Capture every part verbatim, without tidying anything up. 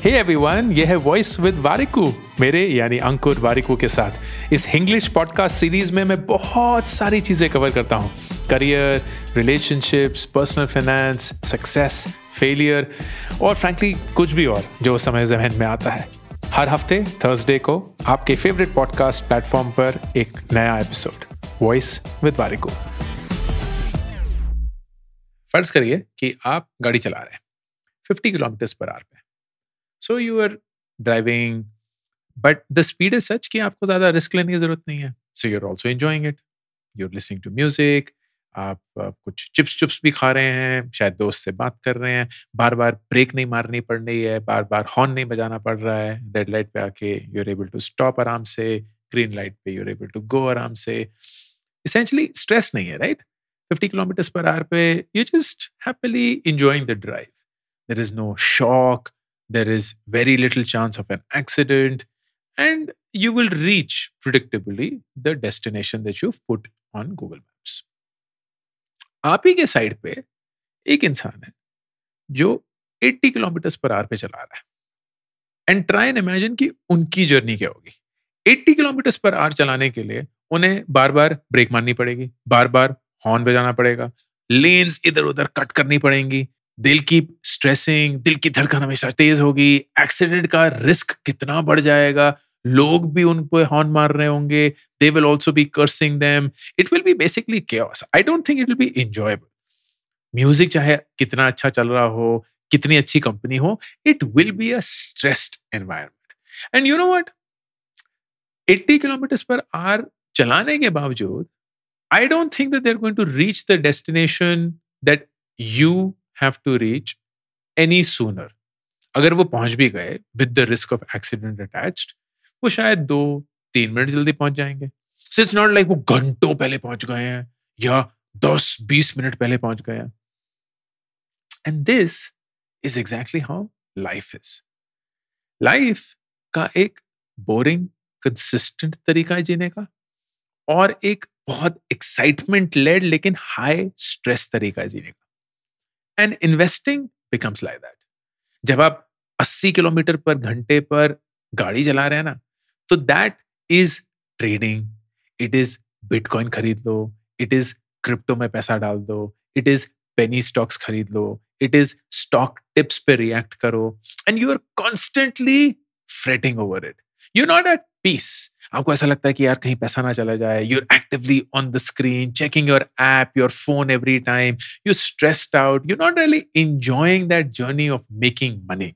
Hey everyone, ये है voice with Warikoo, मेरे यानी अंकुर वारिकू के साथ। इस इंग्लिश पॉडकास्ट सीरीज में मैं बहुत सारी चीज़ें कवर करता हूँ। Career, relationships, personal finance, success, failure और फ्रैंकली कुछ भी और जो उस समय जहन में आता है। हर हफ्ते थर्सडे को आपके फेवरेट पॉडकास्ट प्लेटफॉर्म पर एक नया एपिसोड, वॉइस विद वारिकू। फर्ज करिए कि आप गाड़ी चला रहे हैं फिफ्टी किलोमीटर पर आवर पे। So you are driving, but the speed is such कि आपको ज्यादा रिस्क लेने की जरूरत नहीं है। So you are also enjoying it, you are listening to music, आप आप कुछ चिप्स चिप्स भी खा रहे हैं, शायद दोस्त से बात कर रहे हैं, बार बार ब्रेक नहीं मारनी पड़ रही है, बार बार हॉर्न नहीं बजाना पड़ रहा है, रेड लाइट पे आके you are able to stop आराम से, ग्रीन लाइट पे you are able to go आराम से। इसेंशली स्ट्रेस नहीं है, right? Fifty kilometre per hour पे you just happily enjoying the drive. There is no shock, there is very little chance of an accident, and you will reach predictably the destination that you've put on Google Maps. आप ही के side पे एक इंसान है जो अस्सी kilometre per hour पे चला रहा है, एंड ट्राई एंड इमेजिन कि उनकी जर्नी क्या होगी। अस्सी किलोमीटर पर आवर चलाने के लिए उन्हें बार बार ब्रेक मारनी पड़ेगी, बार बार हॉर्न बजाना पड़ेगा, लेन्स इधर उधर कट करनी पड़ेंगी, दिल की स्ट्रेसिंग, दिल की धड़कन हमेशा तेज होगी, एक्सीडेंट का रिस्क कितना बढ़ जाएगा, लोग भी उन पे हॉर्न मार रहे होंगे, they will also be cursing them, it will be basically chaos. I don't think it will be enjoyable. Music चाहे कितना अच्छा चल रहा हो, कितनी अच्छी कंपनी हो, it will be a stressed environment. And you know what, अस्सी किलोमीटर पर आवर चलाने के बावजूद I don't think that they are going to reach the destination that you have to reach any sooner. अगर वो पहुंच भी गए with the risk of accident attached, वो शायद दो तीन मिनट जल्दी पहुंच जाएंगे। So it's not like वो घंटों पहले पहुंच गए हैं या दस बीस मिनट पहले पहुंच गए हैं। And this is exactly how life is. Life का एक boring, consistent तरीका है जीने का, और एक बहुत excitement led लेकिन high stress तरीका है जीने का। And investing becomes like that. जब आप अस्सी किलोमीटर पर घंटे पर गाड़ी चला रहे हैं ना, तो that is trading, it is bitcoin खरीद लो, it is क्रिप्टो में पैसा डाल दो, it is penny stocks खरीद लो, it is stock tips पे react करो, and you are constantly fretting over it. You're not at peace. आपको ऐसा लगता है कि यार कहीं पैसा ना चला जाए, you're actively on the screen, checking your app, your phone every time, you're stressed out, you're not really enjoying that journey of making money.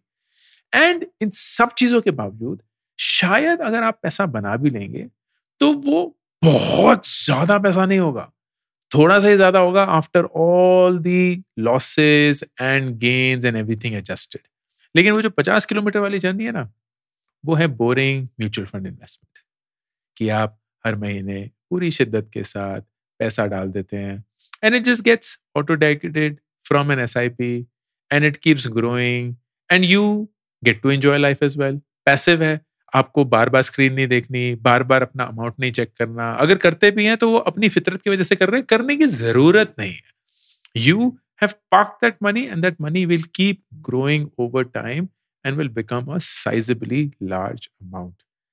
And इन सब चीजों के बावजूद शायद अगर आप पैसा बना भी लेंगे तो वो बहुत ज्यादा पैसा नहीं होगा, थोड़ा सा ही ज्यादा होगा after all the losses and gains and everything adjusted. लेकिन वो जो पचास किलोमीटर वाली जर्नी है ना, वो है बोरिंग म्यूचुअल फंड इन्वेस्टमेंट, कि आप हर महीने पूरी शिद्दत के साथ पैसा डाल देते हैं, and it just gets auto debited from an SIP and it keeps growing and you get to enjoy life as well. Passive है, आपको बार बार स्क्रीन नहीं देखनी, बार बार अपना अमाउंट नहीं चेक करना, अगर करते भी हैं तो वो अपनी फितरत की वजह से कर रहे हैं, करने की जरूरत नहीं है। You have parked that money and that money will keep growing over time and will become a sizably large amount.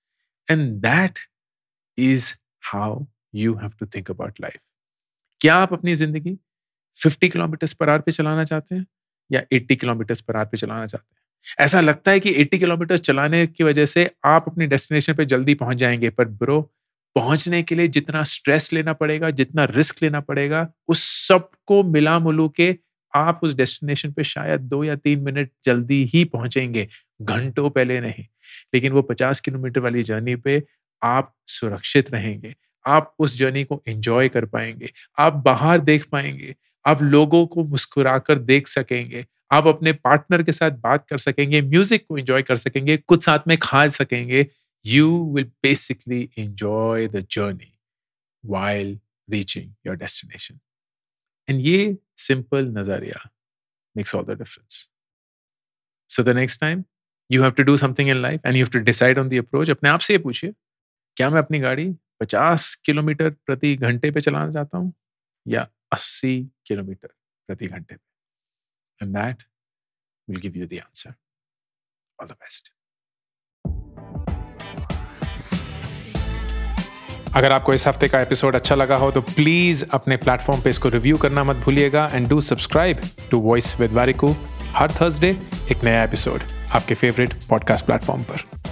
And that is how you have to think about life. क्या आप अपनी जिंदगी फिफ्टी किलोमीटर पर आवर पे चलाना चाहते हैं या अस्सी किलोमीटर पर आवर पे चलाना चाहते हैं? ऐसा लगता है कि अस्सी किलोमीटर चलाने की वजह से आप अपनी डेस्टिनेशन पे जल्दी पहुंच जाएंगे, पर ब्रो, पहुंचने के लिए जितना स्ट्रेस लेना पड़ेगा, जितना रिस्क लेना पड़ेगा, उस सब को मिला मुलू के आप उस डेस्टिनेशन पे शायद दो या तीन मिनट जल्दी ही पहुंचेंगे, घंटों पहले नहीं। लेकिन वो पचास किलोमीटर वाली जर्नी पे आप सुरक्षित रहेंगे, आप उस जर्नी को एंजॉय कर पाएंगे, आप बाहर देख पाएंगे, आप लोगों को मुस्कुराकर देख सकेंगे, आप अपने पार्टनर के साथ बात कर सकेंगे, म्यूजिक को एंजॉय कर सकेंगे, कुछ साथ में खा सकेंगे। You will basically enjoy the journey while reaching your destination. And ये simple नजरिया makes all the difference. So the next time you have to do something in life and you have to decide on the approach, अपने आप से ये पूछिए, क्या मैं अपनी गाड़ी पचास किलोमीटर प्रति घंटे पे चलाना चाहता हूँ या अस्सी किलोमीटर प्रति घंटे पे? And that will give you the answer. All the best. अगर आपको इस हफ्ते का एपिसोड अच्छा लगा हो तो प्लीज अपने प्लेटफॉर्म पे इसको रिव्यू करना मत भूलिएगा and do subscribe to voice with Warikoo. हर थर्सडे एक नया एपिसोड आपके फेवरेट पॉडकास्ट प्लेटफॉर्म पर।